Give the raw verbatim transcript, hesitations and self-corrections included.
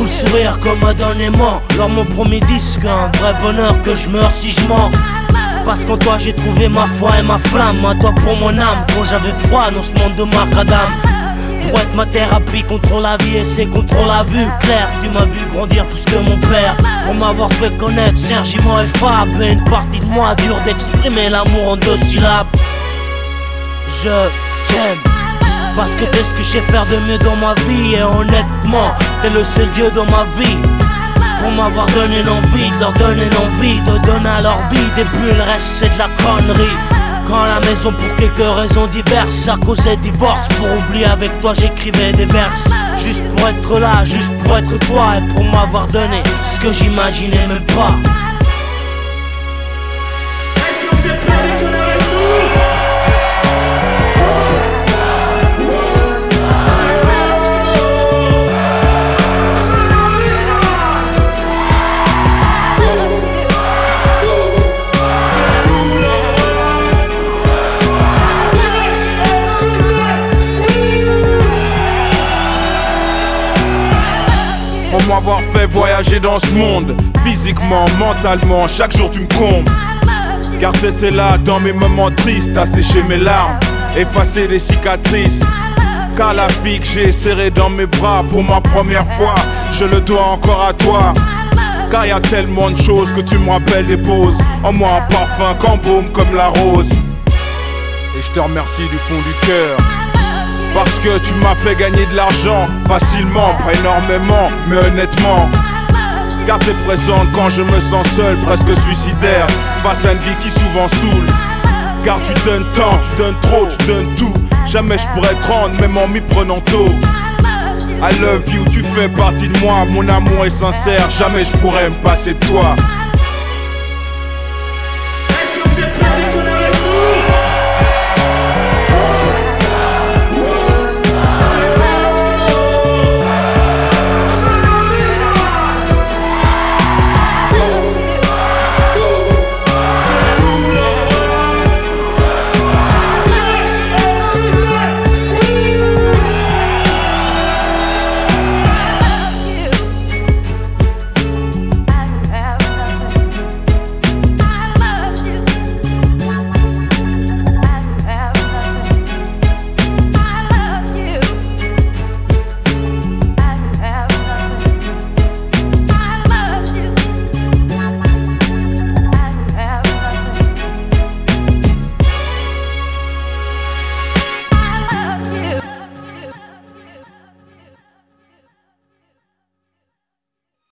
sourire comme un don aimant. Lors mon premier disque, un vrai bonheur que je meurs si je mens. Parce qu'en toi j'ai trouvé ma foi et ma flamme. À toi pour mon âme, quand j'avais froid dans ce monde de macadam. Pour être ma thérapie contre la vie et c'est contre la vue claire. Tu m'as vu grandir plus que mon père. Pour m'avoir fait connaître Sergi Mo et Fab. Et une partie de moi dure d'exprimer l'amour en deux syllabes. Je t'aime parce que t'es ce que je sais faire de mieux dans ma vie. Et honnêtement, t'es le seul Dieu dans ma vie. Pour m'avoir donné l'envie de leur donner l'envie de donner à leur vie. Et puis le reste c'est de la connerie. Quand à la maison pour quelques raisons diverses, à cause des divorces, pour oublier avec toi j'écrivais des verses. Juste pour être là, juste pour être toi. Et pour m'avoir donné ce que j'imaginais même pas. Est-ce que vous êtes prêts à déconner avec nous? Pour m'avoir fait voyager dans ce monde, physiquement, mentalement, chaque jour tu me combles. Car t'étais là dans mes moments tristes, à sécher mes larmes, effacer des cicatrices. Car la vie que j'ai serrée dans mes bras pour ma première fois, je le dois encore à toi. Car y a tellement de choses que tu me rappelles des pauses. En moi un parfum qu'embaume comme la rose. Et je te remercie du fond du cœur. Parce que tu m'as fait gagner de l'argent facilement, pas énormément, mais honnêtement. Car t'es présente quand je me sens seul, presque suicidaire, face à une vie qui souvent saoule. Car tu donnes tant, tu donnes trop, tu donnes tout. Jamais je pourrais te rendre, même en m'y prenant tôt. I love you, tu fais partie de moi, mon amour est sincère, jamais je pourrais me passer de toi.